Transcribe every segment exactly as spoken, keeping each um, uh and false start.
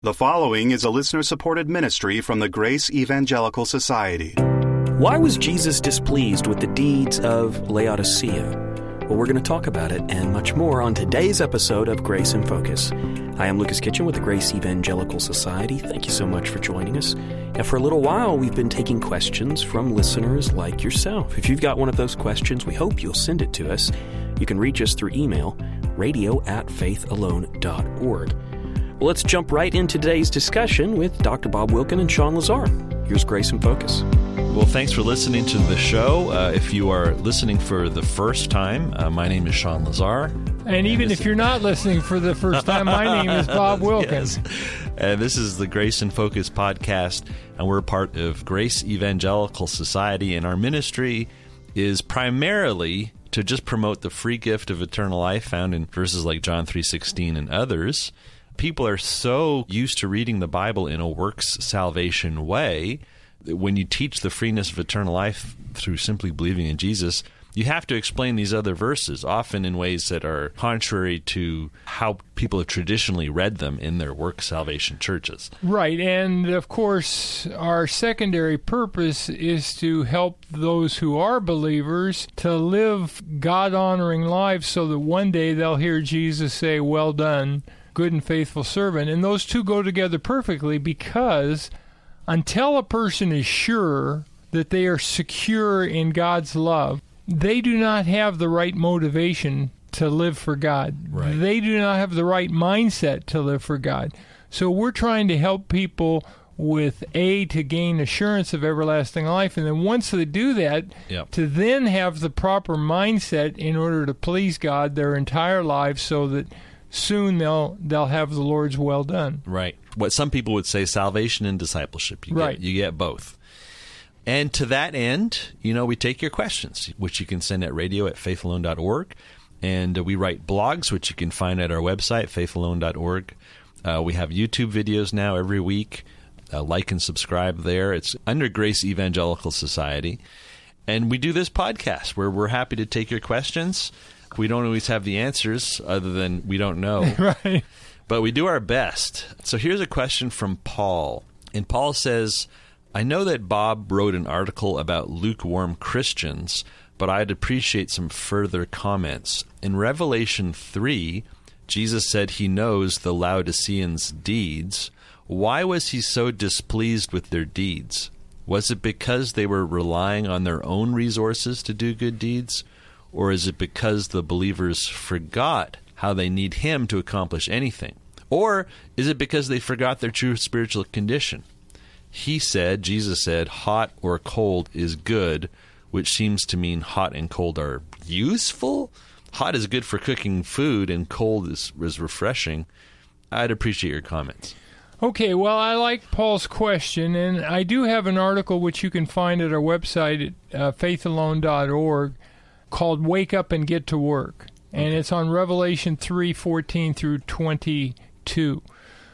The following is a listener-supported ministry from the Grace Evangelical Society. Why was Jesus displeased with the deeds of Laodicea? Well, we're going to talk about it and much more on today's episode of Grace in Focus. Hi, I'm Lucas Kitchen with the Grace Evangelical Society. Thank you so much for joining us. And for a little while, we've been taking questions from listeners like yourself. If you've got one of those questions, we hope you'll send it to us. You can reach us through email, radio at faith alone dot org. Well, let's jump right into today's discussion with Doctor Bob Wilkin and Sean Lazar. Here's Grace in Focus. Well, thanks for listening to the show. Uh, if you are listening for the first time, uh, my name is Sean Lazar. And even and if you're not listening for the first time, my name is Bob Wilkins. Yes. And this is the Grace in Focus podcast, and we're part of Grace Evangelical Society, and our ministry is primarily to just promote the free gift of eternal life found in verses like John three sixteen and others. People are so used to reading the Bible in a works salvation way that when you teach the freeness of eternal life through simply believing in Jesus, you have to explain these other verses, often in ways that are contrary to how people have traditionally read them in their work salvation churches. Right, and of course, our secondary purpose is to help those who are believers to live God-honoring lives so that one day they'll hear Jesus say, "Well done, good and faithful servant." And those two go together perfectly, because until a person is sure that they are secure in God's love, they do not have the right motivation to live for God. Right. They do not have the right mindset to live for God. So we're trying to help people with A, to gain assurance of everlasting life, and then once they do that, Yep. to then have the proper mindset in order to please God their entire lives, so that soon they'll they'll have the Lord's well done. Right. What some people would say, salvation and discipleship. You Right. Get, you get both. And to that end, you know, we take your questions, which you can send at radio at faith alone dot org. And uh, we write blogs, which you can find at our website, faith alone dot org. Uh, we have YouTube videos now every week. Uh, like and subscribe there. It's under Grace Evangelical Society. And we do this podcast where we're happy to take your questions. We don't always have the answers, other than we don't know. Right. But we do our best. So here's a question from Paul. And Paul says, I know that Bob wrote an article about lukewarm Christians, but I'd appreciate some further comments. In Revelation three, Jesus said he knows the Laodiceans' deeds. Why was he so displeased with their deeds? Was it because they were relying on their own resources to do good deeds? Or is it because the believers forgot how they need him to accomplish anything? Or is it because they forgot their true spiritual condition? He said, Jesus said, hot or cold is good, which seems to mean hot and cold are useful? Hot is good for cooking food, and cold is, is refreshing. I'd appreciate your comments. Okay, well, I like Paul's question, and I do have an article which you can find at our website at uh, faith alone dot org called Wake Up and Get to Work, and okay. It's on Revelation three fourteen through twenty-two.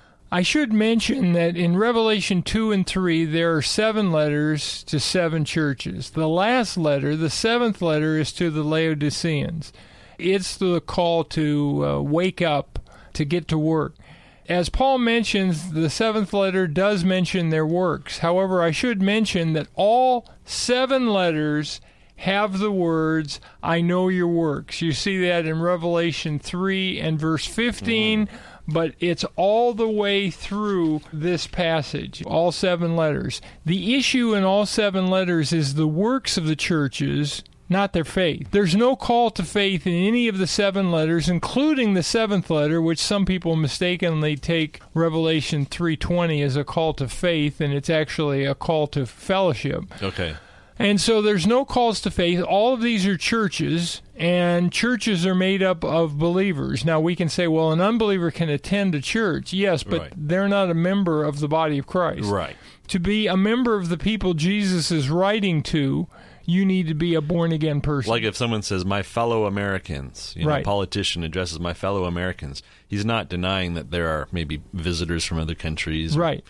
I should mention that in Revelation two and three, there are seven letters to seven churches. The last letter, the seventh letter, is to the Laodiceans. It's the call to uh, wake up, to get to work. As Paul mentions, the seventh letter does mention their works. However, I should mention that all seven letters have the words, I know your works. You see that in Revelation three and verse fifteen, mm. but it's all the way through this passage, all seven letters. The issue in all seven letters is the works of the churches, not their faith. There's no call to faith in any of the seven letters, including the seventh letter, which some people mistakenly take Revelation three twenty as a call to faith, and it's actually a call to fellowship. Okay. And so there's no calls to faith. All of these are churches, and churches are made up of believers. Now, we can say, well, an unbeliever can attend a church. Yes, but right. they're not a member of the body of Christ. Right. To be a member of the people Jesus is writing to, you need to be a born-again person. Like if someone says, my fellow Americans, you know, right. a politician addresses my fellow Americans, he's not denying that there are maybe visitors from other countries. Right.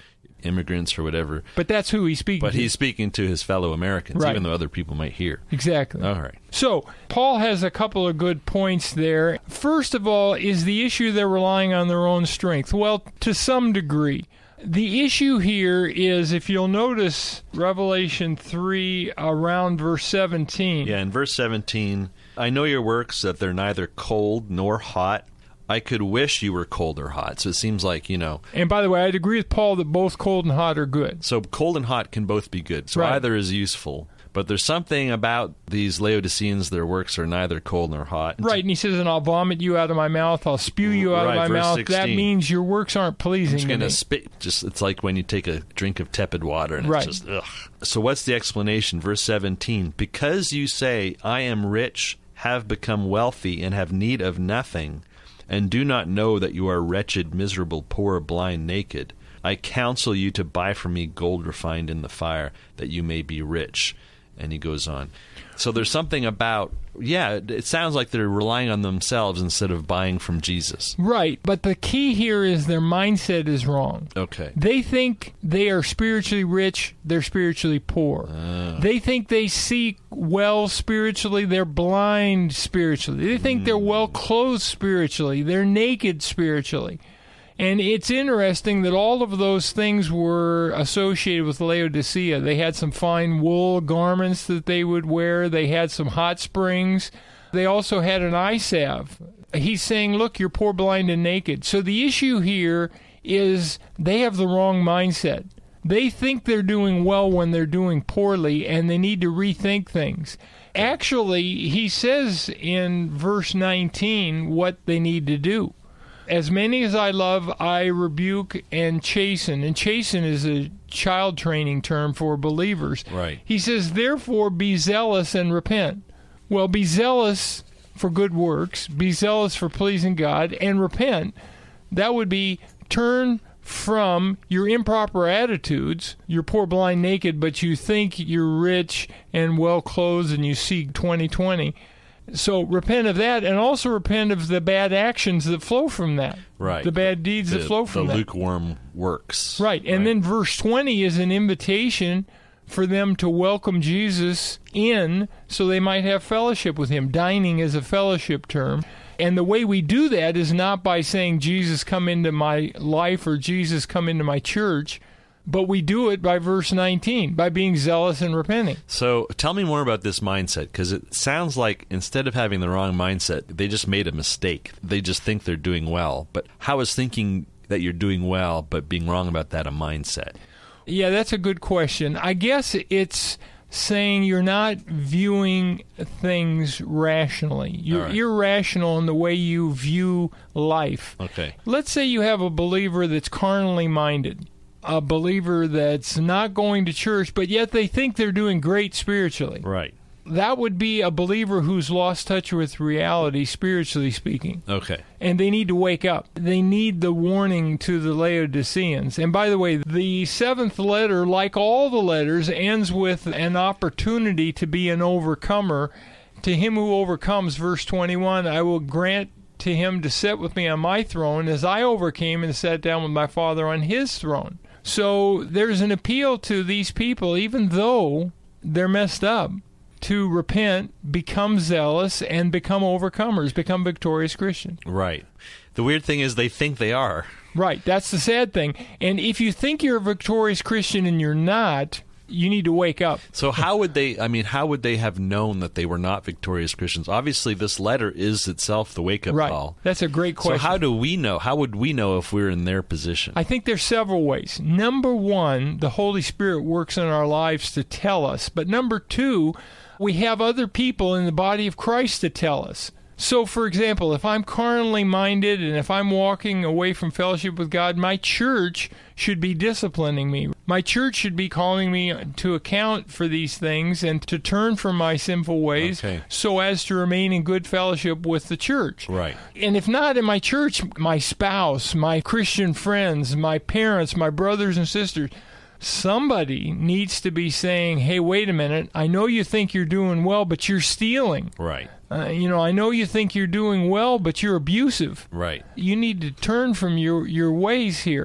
immigrants or whatever. But that's who he's speaking But to. he's speaking to his fellow Americans, Right. even though other people might hear. Exactly. All right. So, Paul has a couple of good points there. First of all, is the issue they're relying on their own strength? Well, to some degree. The issue here is, if you'll notice Revelation three around verse seventeen. Yeah, in verse seventeen, I know your works, that they're neither cold nor hot. I could wish you were cold or hot. So it seems like, you know. And by the way, I'd agree with Paul that both cold and hot are good. So cold and hot can both be good. So Right. either is useful. But there's something about these Laodiceans, their works are neither cold nor hot. Right, and he says, and I'll vomit you out of my mouth, I'll spew you out Right, of my verse mouth. sixteen. That means your works aren't pleasing It's to going me. to spit. Just it's like when you take a drink of tepid water, and Right. it's just ugh. So what's the explanation? Verse seventeen: because you say, "I am rich, have become wealthy, and have need of nothing," and do not know that you are wretched, miserable, poor, blind, naked, I counsel you to buy from me gold refined in the fire, that you may be rich. And he goes on. So there's something about, yeah, it sounds like they're relying on themselves instead of buying from Jesus. Right, but the key here is their mindset is wrong. Okay. They think they are spiritually rich, they're spiritually poor. Ah. They think they see well spiritually, they're blind spiritually. They think they're well clothed spiritually, they're naked spiritually. And it's interesting that all of those things were associated with Laodicea. They had some fine wool garments that they would wear. They had some hot springs. They also had an eye salve. He's saying, look, you're poor, blind, and naked. So the issue here is they have the wrong mindset. They think they're doing well when they're doing poorly, and they need to rethink things. Actually, he says in verse nineteen what they need to do. As many as I love, I rebuke and chasten. And chasten is a child training term for believers. Right. He says, therefore, be zealous and repent. Well, be zealous for good works, be zealous for pleasing God, and repent. That would be turn from your improper attitudes. You're poor, blind, naked, but you think you're rich and well-clothed and you see twenty twenty. So repent of that, and also repent of the bad actions that flow from that. Right. The bad deeds the, that flow from the that. lukewarm works. Right. And right. then verse twenty is an invitation for them to welcome Jesus in so they might have fellowship with him. Dining is a fellowship term. And the way we do that is not by saying, Jesus, come into my life, or Jesus, come into my church. But we do it by verse nineteen, by being zealous and repenting. So tell me more about this mindset, because it sounds like instead of having the wrong mindset, they just made a mistake. They just think they're doing well. But how is thinking that you're doing well but being wrong about that a mindset? Yeah, that's a good question. I guess it's saying you're not viewing things rationally. You're All right. irrational in the way you view life. Okay. Let's say you have a believer that's carnally minded, a believer that's not going to church, but yet they think they're doing great spiritually. Right. That would be a believer who's lost touch with reality, spiritually speaking. Okay. And they need to wake up. They need the warning to the Laodiceans. And by the way, the seventh letter, like all the letters, ends with an opportunity to be an overcomer. To him who overcomes, verse twenty-one, I will grant to him to sit with me on my throne as I overcame and sat down with my Father on his throne. So there's an appeal to these people, even though they're messed up, to repent, become zealous, and become overcomers, become victorious Christians. Right. The weird thing is they think they are. Right. That's the sad thing. And if you think you're a victorious Christian and you're not, you need to wake up. So how would they, I mean, how would they have known that they were not victorious Christians? Obviously, this letter is itself the wake-up Right. call. That's a great question. So how do we know? How would we know if we're in their position? I think there's several ways. Number one, the Holy Spirit works in our lives to tell us. But number two, we have other people in the body of Christ to tell us. So, for example, if I'm carnally minded and if I'm walking away from fellowship with God, my church should be disciplining me. My church should be calling me to account for these things and to turn from my sinful ways Okay. so as to remain in good fellowship with the church. Right. And if not in my church, my spouse, my Christian friends, my parents, my brothers and sisters, somebody needs to be saying, hey, wait a minute, I know you think you're doing well, but you're stealing. Right. Uh, you know, I know you think you're doing well, but you're abusive. Right. You need to turn from your, your ways here.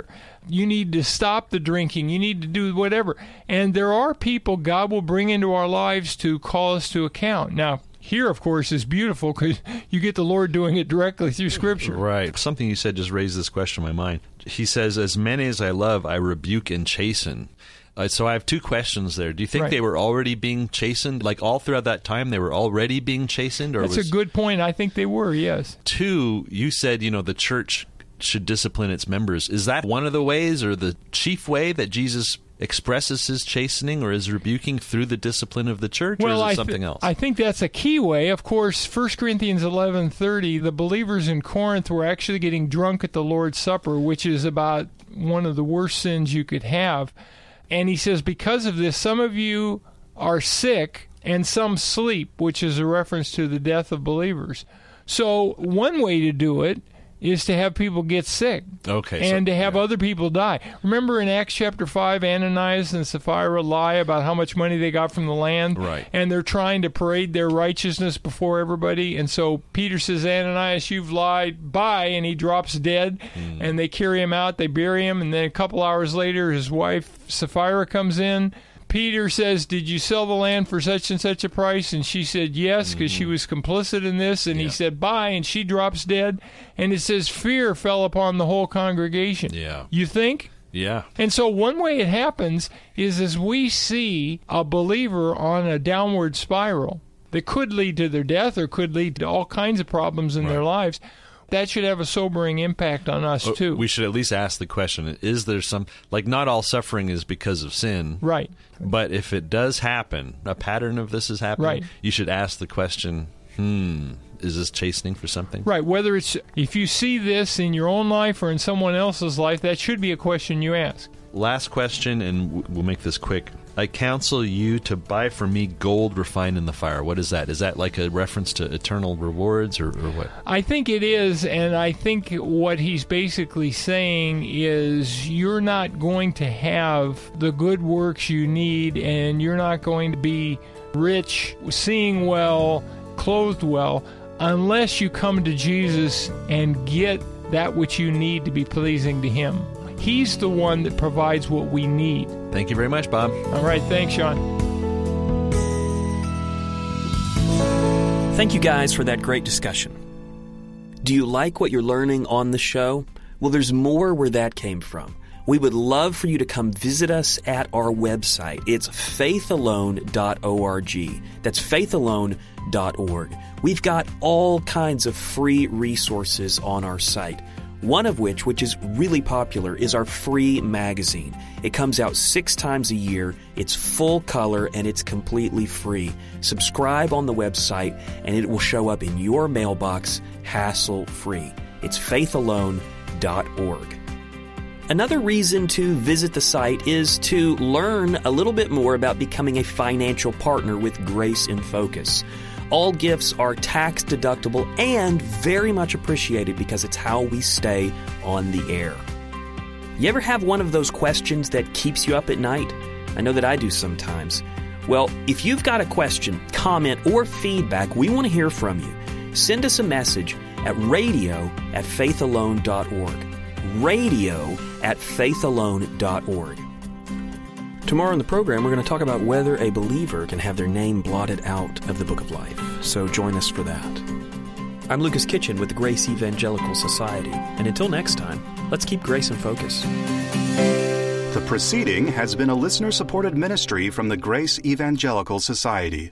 You need to stop the drinking. You need to do whatever. And there are people God will bring into our lives to call us to account. Now, here, of course, is beautiful because you get the Lord doing it directly through Scripture. Right. Something you said just raised this question in my mind. He says, as many as I love, I rebuke and chasten. Uh, so I have two questions there. Do you think Right. they were already being chastened? Like all throughout that time, they were already being chastened? Or That's was... a good point. I think they were, yes. Two, you said, you know, the church should discipline its members. Is that one of the ways or the chief way that Jesus expresses his chastening or his rebuking through the discipline of the church, Well, or is it I something th- else? I think that's a key way. Of course, First Corinthians eleven thirty, the believers in Corinth were actually getting drunk at the Lord's Supper, which is about one of the worst sins you could have. And he says, because of this, some of you are sick and some sleep, which is a reference to the death of believers. So one way to do it is to have people get sick Okay, and so- to have yeah. other people die. Remember in Acts chapter five, Ananias and Sapphira lie about how much money they got from the land? Right. And they're trying to parade their righteousness before everybody. And so Peter says, Ananias, you've lied. Bye. And he drops dead. Mm. And they carry him out. They bury him. And then a couple hours later, his wife Sapphira comes in. Peter says, did you sell the land for such and such a price? And she said yes, because she was complicit in this. And Yeah. he said, bye, and she drops dead. And it says fear fell upon the whole congregation. Yeah. You think? Yeah. And so one way it happens is as we see a believer on a downward spiral that could lead to their death or could lead to all kinds of problems in their Right. lives, that should have a sobering impact on us, Uh, too. We should at least ask the question, is there some, like not all suffering is because of sin, Right. but if it does happen, a pattern of this is happening, Right. you should ask the question, hmm, is this chastening for something? Right. Whether it's, if you see this in your own life or in someone else's life, that should be a question you ask. Last question, and w- we'll make this quick. I counsel you to buy from me gold refined in the fire. What is that? Is that like a reference to eternal rewards or, or what? I think it is, and I think what he's basically saying is you're not going to have the good works you need, and you're not going to be rich, seeing well, clothed well, unless you come to Jesus and get that which you need to be pleasing to him. He's the one that provides what we need. Thank you very much, Bob. All right, thanks, Sean. Thank you guys for that great discussion. Do you like what you're learning on the show? Well, there's more where that came from. We would love for you to come visit us at our website. It's faith alone dot org. That's faith alone dot org. We've got all kinds of free resources on our site. One of which, which is really popular, is our free magazine. It comes out six times a year, it's full color, and it's completely free. Subscribe on the website, and it will show up in your mailbox hassle-free. It's faith alone dot org. Another reason to visit the site is to learn a little bit more about becoming a financial partner with Grace in Focus. All gifts are tax deductible and very much appreciated because it's how we stay on the air. You ever have one of those questions that keeps you up at night? I know that I do sometimes. Well, if you've got a question, comment, or feedback, we want to hear from you. Send us a message at radio at faith alone dot org. radio at faith alone dot org. Tomorrow in the program, we're going to talk about whether a believer can have their name blotted out of the Book of Life. So join us for that. I'm Lucas Kitchen with the Grace Evangelical Society. And until next time, let's keep Grace in focus. The proceeding has been a listener-supported ministry from the Grace Evangelical Society.